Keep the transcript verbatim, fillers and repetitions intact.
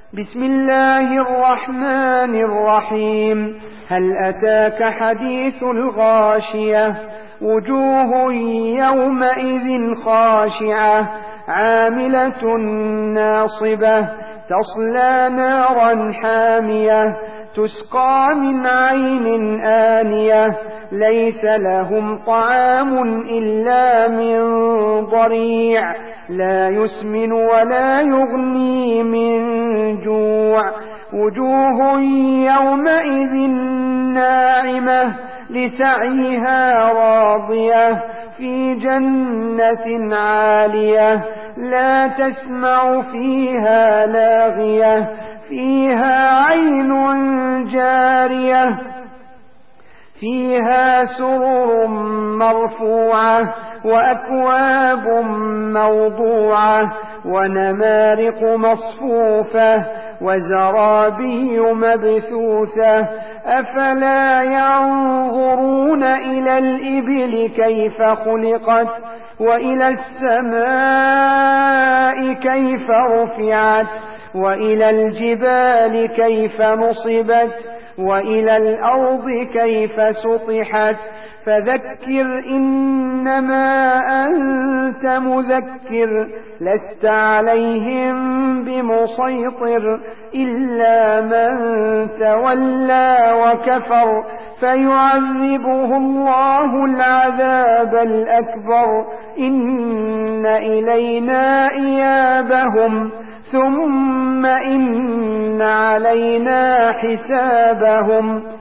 بسم الله الرحمن الرحيم. هل أتاك حديث الغاشية؟ وجوه يومئذ خاشعة عاملة ناصبة تصلى نارا حامية تسقى من عين آنية ليس لهم طعام إلا من ضريع لا يسمن ولا يغني من جوع. وجوه يومئذ ناعمة لسعيها راضية في جنة عالية لا تسمع فيها لاغية فيها عين جارية فيها سرر مرفوعة وأكواب موضوعة ونمارق مصفوفة وزرابي مبثوثة أفلا ينظرون إلى الإبل كيف خلقت وإلى السماء كيف رفعت وإلى الجبال كيف نصبت وإلى الأرض كيف سطحت فذكر إنما أنت مذكر لست عليهم بمسيطر إلا من تولى وكفر فيعذبه الله العذاب الأكبر إن إلينا إيابهم ثم إن علينا حسابهم.